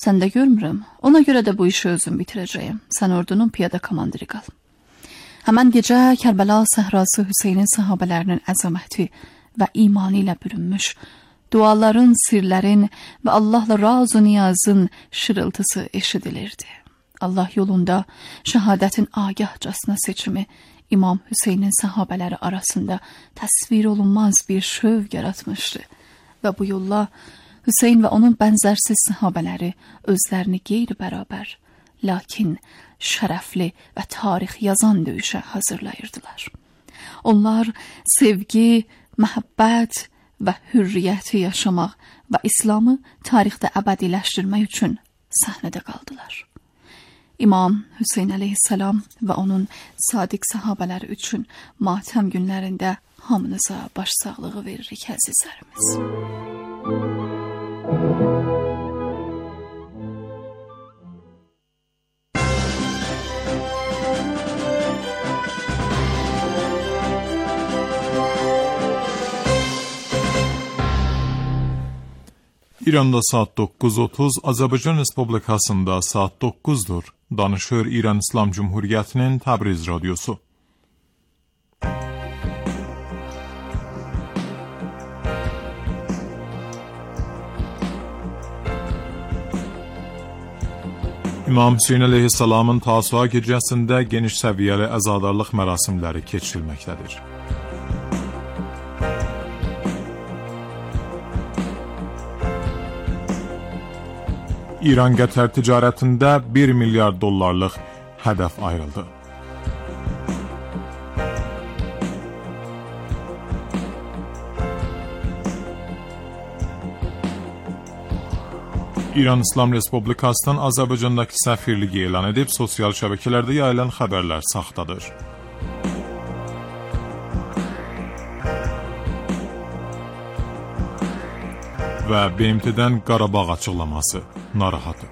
Sən də görmürəm. Ona görə də bu işi özüm bitirəcəyəm. Sən ordunun piyada komandiri qal. Həmən gecə Kərbəla səhrası Hüseynin sahabələrinin əzəməti və imanı ilə bürünmüş, duaların, sirlərin və Allahla raz-ı niyazın şırıltısı eşidilirdi. Allah yolunda şəhadətin agahcasına seçimi İmam Hüseynin sahabələri arasında təsvir olunmaz bir şövq yaratmışdı və bu yolla Hüseyn və onun bənzərsiz sahabələri özlərini qeyri-bərabər, lakin şərəfli və tarix yazan döyüşə hazırlayırdılar. Onlar sevgi, məhəbbət və hürriyyəti yaşamaq və İslamı tarixdə əbədiləşdirmək üçün səhnədə qaldılar. İmam Hüseyn əleyhissalam və onun sadiq sahabələri üçün matəm günlərində hamınıza başsağlığı veririk əzizlərimiz. İranda saat 9:30, Azərbaycan Respublikasında saat 9-dur. Danışır İran İslam Cumhuriyyətinin Təbriz radiosu. İmam Hüseyn əleyhissalamın Tasua gecəsində geniş səviyyəli əzadarlıq mərasimləri keçirilməkdədir. İran-Qətər ticarətində $1 milyard hədəf ayrıldı. İran İslam Respublikasının Azərbaycandakı səfirliyi elan edib, sosial şəbəkələrdə yayılan xəbərlər saxtadır. Və BMT-dən Qarabağ açıqlaması narahatı.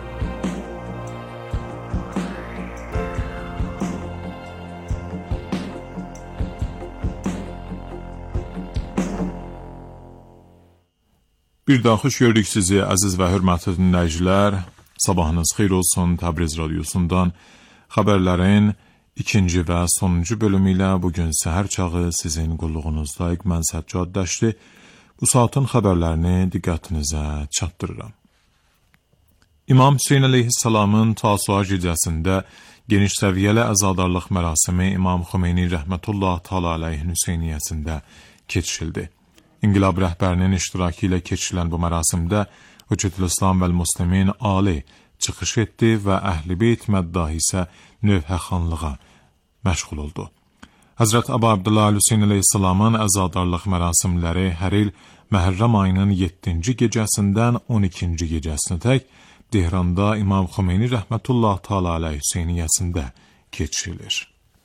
Bir daha xoş gördük sizi əziz və hörmətli dinləyicilər. Sabahınız xeyir olsun. Təbriz radiosundan xəbərlərin ikinci və sonuncu bölümü ilə bugün səhər çağı sizin qulluğunuzdayıq. Mən Səccad Dəşti. Bu saatın xəbərlərini diqqətinizə çatdırıram. İmam Hüseyn əleyhissalamın Tasua gecəsində geniş səviyyəli əzadarlıq mərasimi İmam Xomeyni rəhmətullah təala əleyhin Hüseyniyyəsində keçirildi. İnqilab rəhbərinin iştirakı ilə keçirilən bu mərasimdə Hüccətül-İslam vəl-Müslimin Ali çıxış etdi və Əhl-i Beyt məddahi isə növhəxanlığa məşğul oldu. Həzrət Əbu Abdullah Hüseyn əleyhissalamın əzadarlıq mərasimləri hər il Məhərrəm ayının 7-ci gecəsindən 12-ci gecəsinə tək Tehranda İmam Xomeyni rəhmətullah təala əleyh Hüseyniyyəsində keçirilir.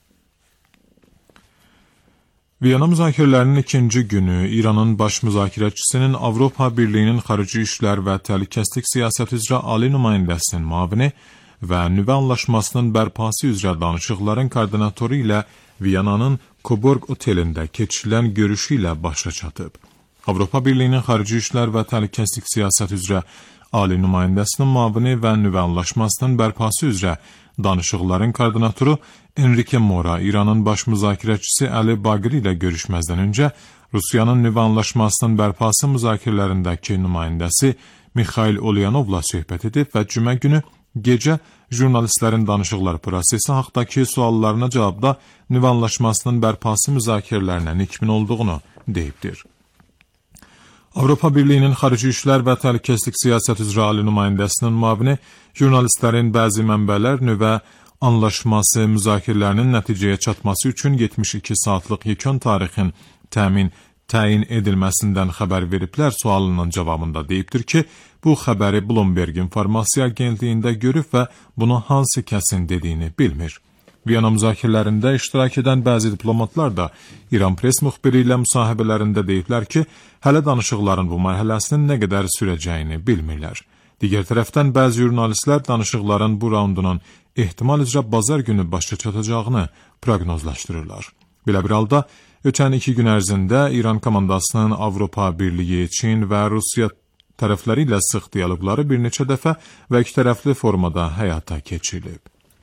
Viyana müzakirələrinin ikinci günü İranın baş müzakirəçisinin Avropa Birliyinin Xarici İşlər və Təhlükəsizlik Siyasəti üzrə Ali nümayəndəsinin müavini və nüvə anlaşmasının bərpası üzrə danışıqların koordinatoru ilə Viyananın Koborg otelində keçirilən görüşü ilə başa çatıb. Avropa Birliyinin Xarici İşlər və Təhlükəsizlik Siyasəti üzrə Ali nümayəndəsinin müavini və nüvə anlaşmasının bərpası üzrə danışıqların koordinatoru Enrique Mora, İranın baş müzakirəçisi Əli Baqiri ilə görüşməzdən öncə Rusiyanın nüvə anlaşmasının bərpası müzakirələrindəki nümayəndəsi Mikhail Olyanovla söhbət edib və cümə günü gecə jurnalistlərin danışıqlar prosesi haqqdakı suallarına cavabda nüvə anlaşmasının bərpası müzakirələrinin nikbin olduğunu deyibdir. Avropa Birliyinin Xarici İşlər və Təhlükəsizlik Siyasəti üzrə Ali nümayəndəsinin müavini jurnalistlərin bəzi mənbələr nüvə anlaşması müzakirələrinin nəticəyə çatması üçün 72 saatlıq yekun tarixin təyin edilməsindən xəbər veriblər sualının cavabında deyibdir ki, bu xəbəri Bloomberg informasiya agentliyində görüb və bunu hansı kəsin dediyini bilmir. Viyana müzakirələrində iştirak edən bəzi diplomatlar da İran pres müxbiri ilə müsahibələrində deyiblər ki, hələ danışıqların bu mərhələsinin nə qədər sürəcəyini bilmirlər. Digər tərəfdən bəzi jurnalistlər danışıqların bu raundunun ehtimal üzrə bazar günü başa çatacağını proqnozlaşdırırlar. Belə bir halda, ötən 2 gün ərzində İran komandasının Avropa Birliyi, Çin və Rusiya tərəfləri ilə sıx dialoqları bir neçə dəfə və ikitərəfli formada həyata keçirilib.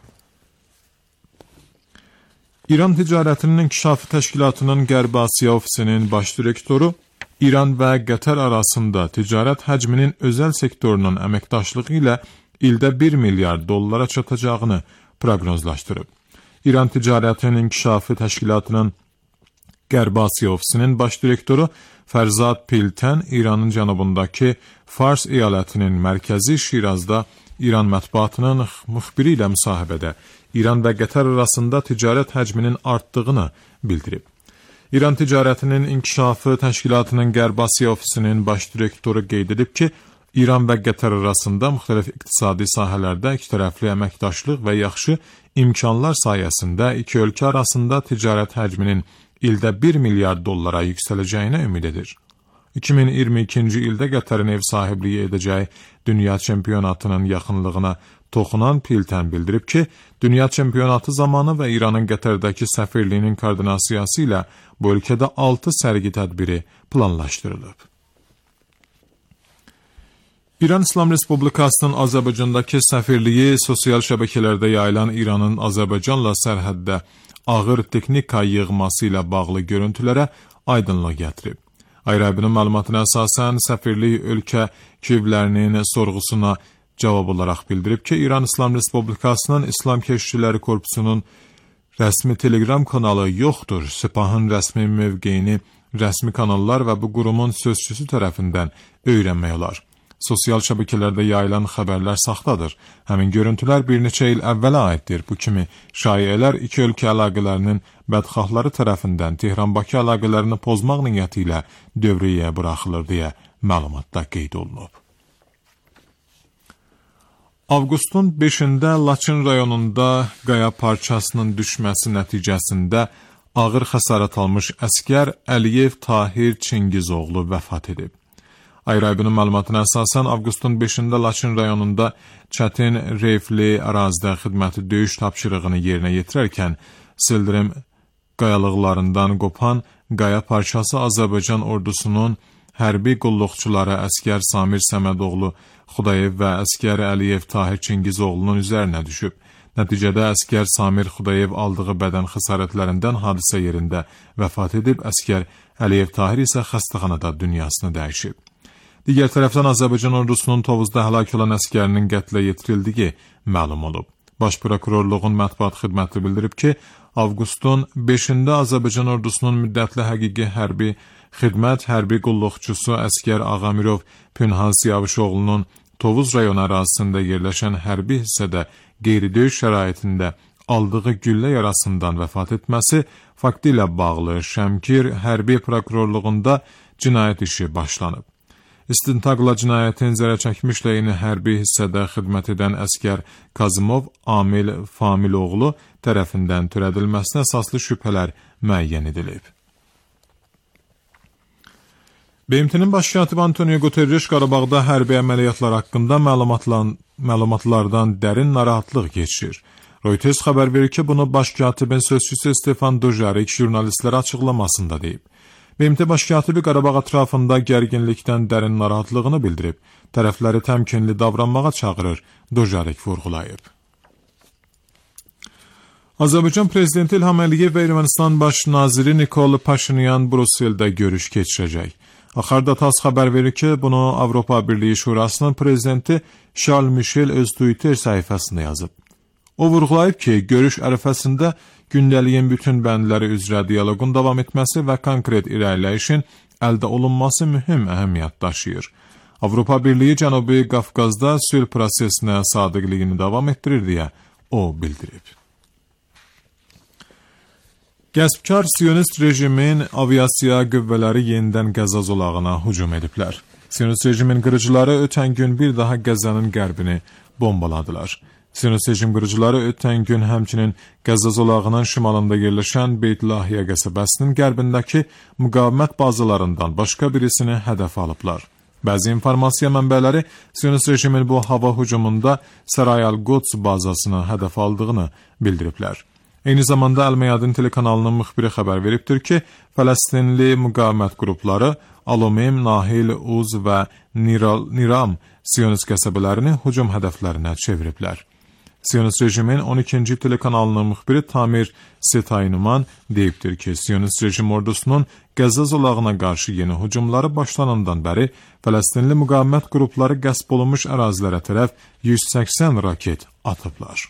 İran Ticarətinin İnkişafı Təşkilatının Qərbi Asiya ofisinin baş direktoru İran və Qətər arasında ticarət həcminin özəl sektorunun əməkdaşlığı ilə ildə 1 milyard dollara çatacağını proqnozlaşdırıb. İran Ticarətinin İnkişafı Təşkilatının Qərbi Asiya ofisinin baş direktoru Fərzad Piltən İranın cənubundakı Fars əyalətinin mərkəzi Şirazda İran mətbuatının müxbiri ilə müsahibədə İran və Qətər arasında ticarət həcminin artdığını bildirib. İran Ticarətinin İnkişafı Təşkilatının Qərbi Asiya ofisinin baş direktoru qeyd edib ki, İran və Qətər arasında müxtəlif iqtisadi sahələrdə ikitərəfli əməkdaşlıq və yaxşı imkanlar sayəsində iki ölkə arasında ticarət həcminin ildə 1 milyard dollara yüksələcəyini ümid edir. 2022-ci ildə Qətərin ev sahibliyi edəcəyi dünya çempionatının yaxınlığına toxunan Piltən bildirib ki, dünya çempionatı zamanı və İranın Qətərdəki səfirliyinin koordinasiyası ilə bu ölkədə 6 sərgi tədbiri planlaşdırılıb. İran İslam Respublikasının Azərbaycandakı səfirliyi sosial şəbəkələrdə yayılan İranın Azərbaycanla sərhəddə ağır texnika yığması ilə bağlı görüntülərə aydınlıq gətirib. Ayrabinin məlumatına əsasən səfirlik ölkə kivlərinin sorğusuna cavab olaraq bildirib ki, İran İslam Respublikasının İslam Keşişçiləri Korpusunun rəsmi Telegram kanalı yoxdur. Sepahın rəsmi mövqeyini rəsmi kanallar və bu qurumun sözçüsü tərəfindən öyrənmək olar. Sosial şəbəkələrdə yayılan xəbərlər saxtadır. Həmin görüntülər bir neçə il əvvələ aiddir. Bu kimi şayiələr iki ölkə əlaqələrinin bədxahları tərəfindən Tehran-Bakı əlaqələrini pozmaq niyyəti ilə dövrəyə buraxılır deyə məlumatda qeyd olunub. Avqustun 5-də Laçın rayonunda qaya parçasının düşməsi nəticəsində ağır xəsarət almış əskər Əliyev Tahir Çingizoğlu vəfat edib. Ayrabinin məlumatına əsasən avqustun 5-də Laçın rayonunda çətin reyfli ərazidə xidməti döyüş tapşırığını yerinə yetirərkən Sildirim qayalıqlarından qopan qaya parçası Azərbaycan ordusunun hərbi qulluqçuları əskər Samir Səmədoğlu Xudayev və əskər Əliyev Tahir Çingizoğlunun üzərinə düşüb. Nəticədə əskər Samir Xudayev aldığı bədən xəsarətlərindən hadisə yerində vəfat edib, əskər Əliyev Tahir isə xəstəxanada dünyasını dəyişib. Digər tərəfdən Azərbaycan ordusunun Tovuzda həlak olan əskərinin qətlə yetirildiyi məlum olub. Baş prokurorluğun mətbuat xidməti bildirib ki, avqustun 5-də Azərbaycan ordusunun müddətli həqiqi hərbi xidmət hərbi qulluqçusu əskər Ağamirov Pünhas Yavuşoğlunun Tovuz rayon ərazisində yerləşən hərbi hissədə qeyri-döyüş şəraitində aldığı güllə yarasından vəfat etməsi faktı ilə bağlı Şəmkir hərbi prokurorluğunda cinayət işi başlanıb. İstintaqla cinayətin zərərçəkmişlə eyni hərbi hissədə xidmət edən əskər Kazımov Amil Familoğlu tərəfindən törədilməsinə əsaslı şübhələr müəyyən edilib. BMT-nin baş katibi Antonio Guterres Qarabağda hərbi əməliyyatlar haqqında məlumatlardan dərin narahatlıq keçirir. Reuters xəbər verir ki, bunu baş katibin sözçüsü Stefan Dujarric jurnalistlərə açıqlamasında deyib. BMT baş katibi Qarabağ ətrafında gərginlikdən dərin narahatlığını bildirib, tərəfləri təmkinli davranmağa çağırır, Dujarric vurğulayıb. Azərbaycan Prezidenti İlham Əliyev və Ermənistan baş naziri Nikol Paşinyan Brüsseldə görüş keçirəcək. Axarda TASS xəbər verir ki, bunu Avropa Birliyi Şurasının prezidenti Charles Michel öz Twitter səhifəsində yazıb. O vurğulayıb ki, görüş ərəfəsində gündəliyin bütün bəndləri üzrə dialoqun davam etməsi və konkret irəliləyişin əldə olunması mühüm əhəmiyyət daşıyır. Avropa Birliyi Cənubi Qafqazda sülh prosesinə sadiqliyini davam etdirir deyə o bildirib. Qəsbkar Siyonist rejimin aviasiya qüvvələri yenidən Qəzza zolağına hücum ediblər. Siyonist rejimin qırıcıları ötən gün bir daha Qəzzanın qərbini bombaladılar. Siyonist rejim qırıcıları ötən gün həmçinin Qəzza zolağının şimalında yerləşən Beytlahiyə qəsəbəsinin qərbindəki müqavimət bazalarından başqa birisini hədəf alıblar. Bəzi informasiya mənbələri Siyonist rejimin bu hava hücumunda Saray Al-Quds bazasını hədəf aldığını bildiriblər. Eyni zamanda Əl-Məyadin telekanalının müxbiri xəbər veribdir ki, Fələstinli müqavimət qrupları Alomim, Nahil, Uz və Niram Siyonist qəsəbələrini hücum hədəflərinə çeviriblər. Siyonist rejimin 12-ci telekanalının müxbiri Tamir Setaynuman deyibdir ki, Siyonist rejim ordusunun Qəzza zolağına qarşı yeni hücumları başlanandan bəri Fələstinli müqavimət qrupları qəsb olunmuş ərazilərə tərəf 180 raket atıblar.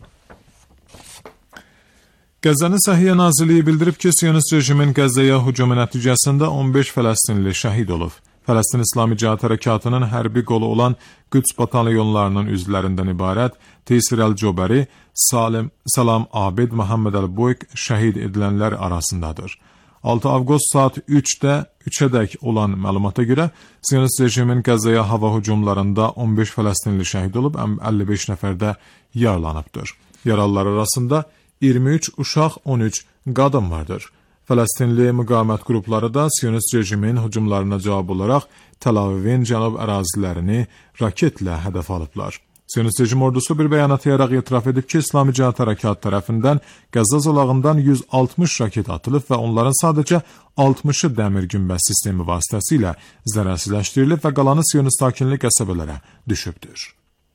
Qəzzanın Səhiyyə Nazirliyi bildirib ki, Siyonist rejimin Qəzzaya hücumu nəticəsində 15 Fələstinli şəhid olub. Fələstin İslami Cihad Hərəkatının hərbi qolu olan Qüds batalyonlarının üzvlərindən ibarət Teysir Əl-Cöbəri, Salam Abid, Muhammed Əl-Boyq şəhid edilənlər arasındadır. 6 avqust saat 3-ədək olan məlumata görə, Siyonist rejimin Qəzzaya hava hücumlarında 15 Fələstinli şəhid olub, 55 nəfər də yaralanıbdır. Yaralılar arasında 23 uşaq, 13 qadın vardır. Fələstinli müqavimət qrupları da Siyonist rejimin hücumlarına cavab olaraq Tel Avivin cənub ərazilərini raketlə hədəf alıblar. Siyonist rejim ordusu bir bəyanat yayaraq etiraf edib ki, İslami Cihad Hərəkatı tərəfindən Qəzza zolağından 160 raket atılıb və onların sadəcə 60-ı dəmir günbəz sistemi vasitəsilə zərərsizləşdirilib və qalanı Siyonist sakinli qəsəbələrə düşübdür.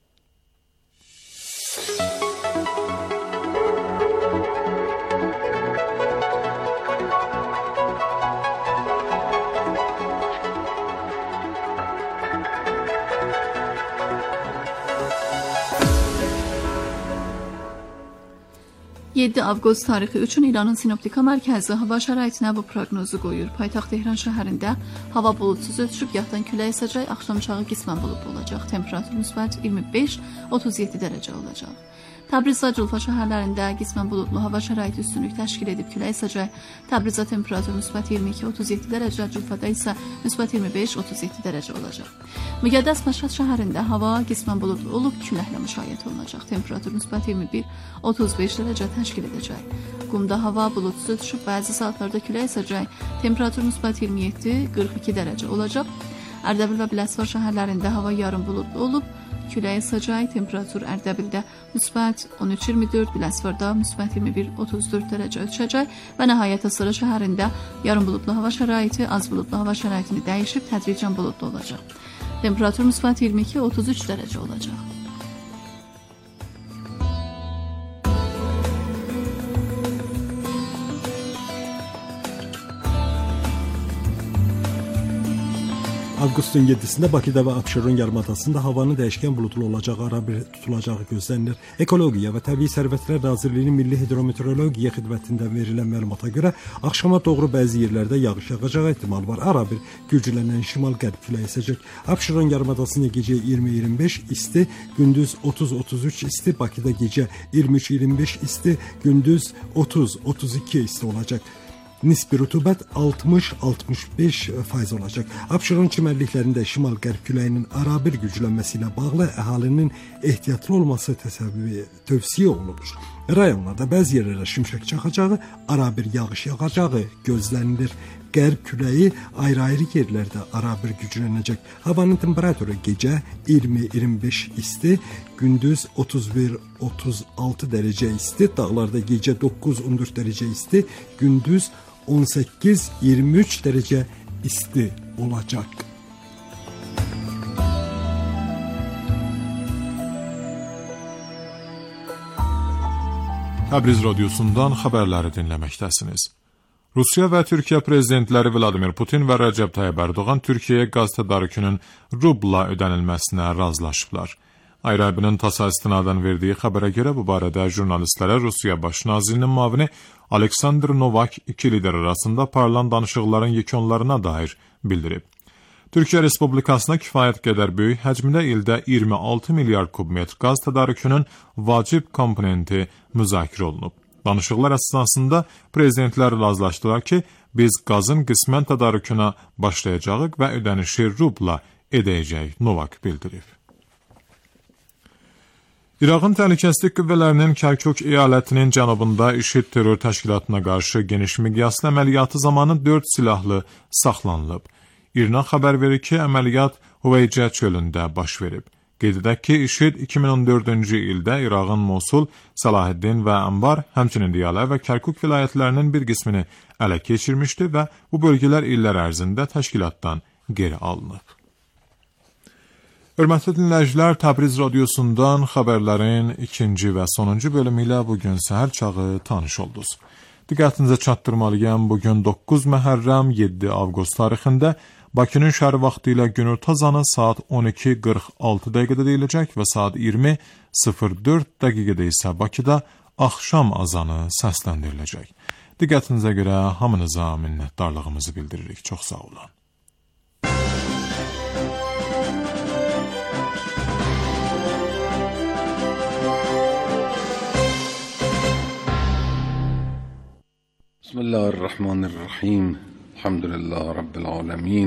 Yedi avqust tarixi üçün İranın Sinoptika Mərkəzi hava şəraitinə bu proqnozu qoyur. Paytaxt Tehran şəhərində hava buludsuz ötüşüb, yaxdan külək əsəcək, axşamçağı qismən buludlu olacaq. Temperatur müsbət 25-37 dərəcə olacaq. Təbriz və Culfa şəhərlərində qismən buludlu hava şəraiti üstünlük təşkil edib, külək əsəcək. Təbrizdə temperatur müsbət 22-37 dərəcə, Culfada isə müsbət 25-37 dərəcə olacaq. Müqəddəs Məşhəd şəhərində hava qismən buludlu olub, küləklə müşayiət olunacaq. Temperatur müsbət 21-35 dərəcə təşkil edəcək. Qumda hava buludsuz ötüşüb, bəzi saatlarda külək əsəcək. Temperatur müsbət 27-42 dərəcə olacaq. Ərdəbil və Biləsuvar şəhərlərində hava yarım buludlu olub, külək əsəcək. Temperatur Ərdəbildə müsbət 13-24, Biləsuvarda müsbət 21-34 dərəcə ölçəcək və nəhayət Astara şəhərində yarım buludlu hava şəraiti az buludlu hava şəraitini dəyişib, tədricən buludlu olacaq. Temperatur müsbət 22-33 dərəcə olacaq. Avqustun 7-sində Bakıda və Abşeron yarımadasında havanın dəyişkən buludlu olacağı, arabir tutulacağı gözlənilir. Ekologiya və Təbii Sərvətlər Nazirliyinin Milli Hidrometeorologiya xidmətindən verilən məlumata görə axşama doğru bəzi yerlərdə yağış yağacağı ehtimal var. Arabir güclənən şimal-qərb küləyi əsəcək. Abşeron yarımadasında gecə 20-25 isti, gündüz 30-33 isti, Bakıda gecə 23-25 isti, gündüz 30-32 isti olacaq. Nisbi rütubət 60-65% olacaq. Abşeron çimərliklərində şimal-qərb küləyinin arabir güclənməsi ilə bağlı əhalinin ehtiyatlı olması tövsiyə olunur. Rayonlarda bəzi yerlərdə şimşək çaxacağı, arabir yağış yağacağı gözlənilir. Qərb küləyi ayrı-ayrı yerlərdə arabir güclənəcək. Havanın temperaturu gecə 20-25 isti, gündüz 31-36 dərəcə isti, dağlarda gecə 9-14 dərəcə isti, gündüz 18-23 dərəcə isti olacaq. Təbriz radiosundan xəbərləri dinləməkdəsiniz. Rusiya və Türkiyə prezidentləri Vladimir Putin və Rəcəb Tayyib Ərdoğan Türkiyəyə qaz tədarükünün rubla ödənilməsinə razılaşıblar. Ayrı-ayrının TASS-a istinadən verdiyi xəbərə görə bu barədə jurnalistlərə Rusiya Baş nazirinin müavini Aleksandr Novak iki lider arasında parlayan danışıqların yekunlarına dair bildirib. Türkiyə Respublikasına kifayət qədər böyük həcmdə ildə 26 milyard kubmetr qaz tədarükünün vacib komponenti müzakirə olunub. Danışıqlar əsasında prezidentlər razılaşdılar ki, biz qazın qismən tədarükünə başlayacağıq və ödənişi rubla edəcəyik, Novak bildirib. İraqın təhlükəsizlik qüvvələrinin Kərkük əyalətinin cənubunda IŞİD terror təşkilatına qarşı geniş miqyaslı əməliyyatı zamanı 4 silahlı saxlanılıb. İRNA xəbər verir ki, əməliyyat Hüveycə çölündə baş verib. Qeyd edək ki, IŞİD 2014-cü ildə İraqın Mosul, Salahiddin və Anbar, həmçinin Diyalə və Kərkük vilayətlərinin bir qismini ələ keçirmişdi və bu bölgələr illər ərzində təşkilatdan geri alınıb. Hörmətli dinləyicilər, Təbriz radiosundan xəbərlərin ikinci və sonuncu bölümü ilə bugün səhər çağı tanış oldunuz. Diqqətinizə çatdırmalıyam, bugün 9 Məhərrəm 7 Avqust tarixində Bakının şəhər vaxtı ilə günorta azanı saat 12:46 dəqiqədə deyiləcək və saat 20:04 dəqiqədə isə Bakıda axşam azanı səsləndiriləcək. Diqqətinizə görə hamınıza minnətdarlığımızı bildiririk. Çox sağ olun. بسم الله الرحمن الرحیم. الحمد لله رب العالمین.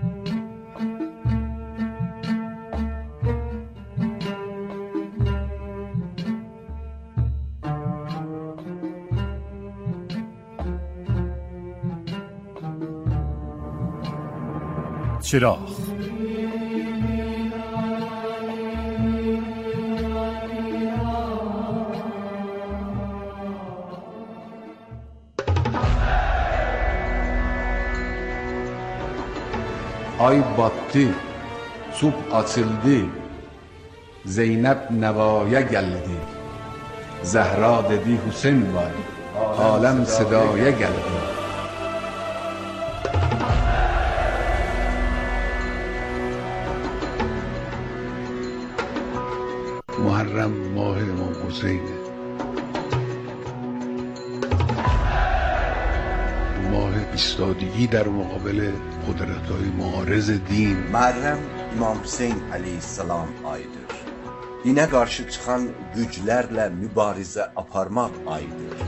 چراغ Ay battı, subh açıldı, Zeynep nevaya geldi. Zehra dedi Hüseyin var, alem sedaya geldi. Muharrem mah İmam Hüseyin'e. ماه ایستادگی در مقابل قدرت‌های معارض din. Muharrem İmam Hüseyin aleyhisselam ayıdır. Dine karşı çıkan güçlerle mübarize aparmak ayıdır.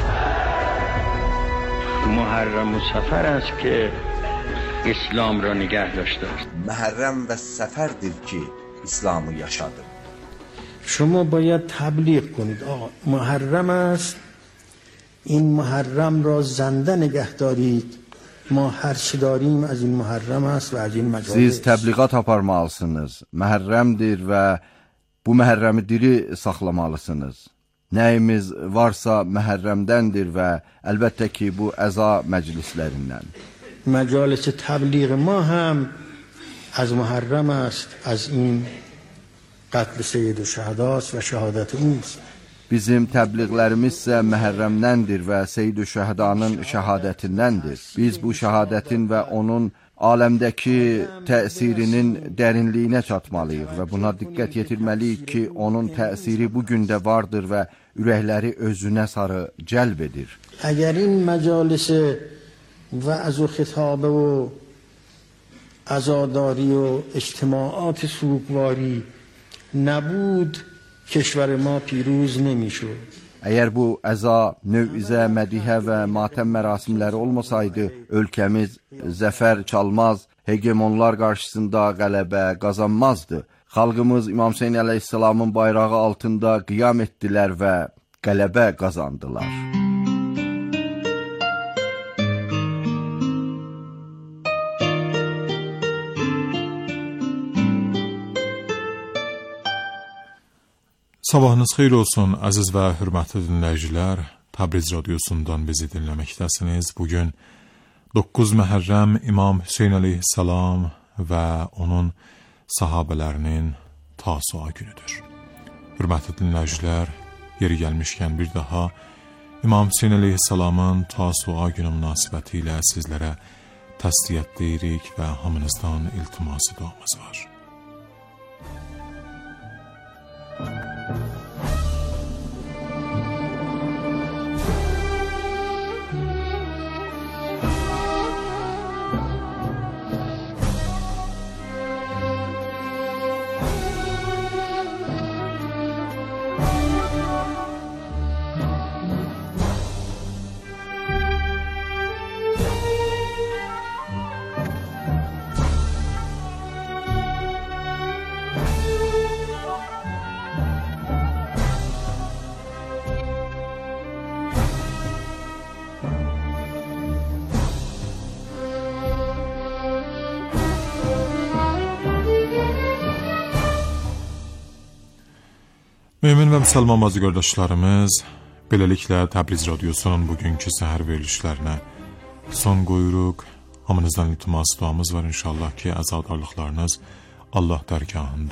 محرم و سفر است که اسلام را نگه داشته است. Muharrem ve seferdir ki İslam'ı yaşadı. شما باید تبلیغ کنید آقا محرم است، این محرم را زنده نگه دارید، ما هر چی داریم از این محرم است و از این مجالس. Siz təbliğat aparmalısınız. Məhərrəmdir və bu məhərrəmi diri saxlamalısınız. Nəyimiz varsa məhərrəmdəndir və əlbəttə ki bu əza məclislərindən. مجالس تبلیغ ما هم از محرم است، از این قتل سید الشهداست و شهادت اوست. Bizim təbliğlərimiz isə məhərrəmdəndir və Seyyid-ü Şəhədanın şəhadətindəndir. Biz bu şəhadətin və onun aləmdəki təsirinin dərinliyinə çatmalıyıq və buna diqqət yetirməliyik ki, onun təsiri bugün də vardır və ürəkləri özünə sarı cəlb edir. اگر این مجالس وعظ و خطابه و عزاداری و اجتماعات سوگواری نبود کشور ما پیروز نمیشد. Əgər bu əza, növizə, mədihə və matəm mərasimləri olmasaydı, ölkəmiz zəfər çalmaz, hegemonlar qarşısında qələbə qazanmazdı. Xalqımız İmam Hüseyin əleyhissalamın bayrağı altında qiyam etdilər və qələbə qazandılar. Sabahınız xeyir olsun, əziz və hörmətli dinləyicilər. Təbriz radiosundan bizi dinləməkdəsiniz. Bugün 9 Məhərrəm İmam Hüseyin əleyhissalam və onun sahabələrinin Tasua günüdür. Hörmətli dinləyicilər, yeri gəlmişkən bir daha İmam Hüseyin əleyhissalamın Tasua günü münasibəti ilə sizlərə təsdiyyət deyirik və hamınızdan iltiması duamız var. Mümin və müsəlman bazı qardaşlarımız, beləliklə Təbriz radiosunun bugünkü səhər verilişlərinə son qoyuruq. Hamınızdan iltimas duamız var inşallah ki, əzadarlıqlarınız Allah dərgahında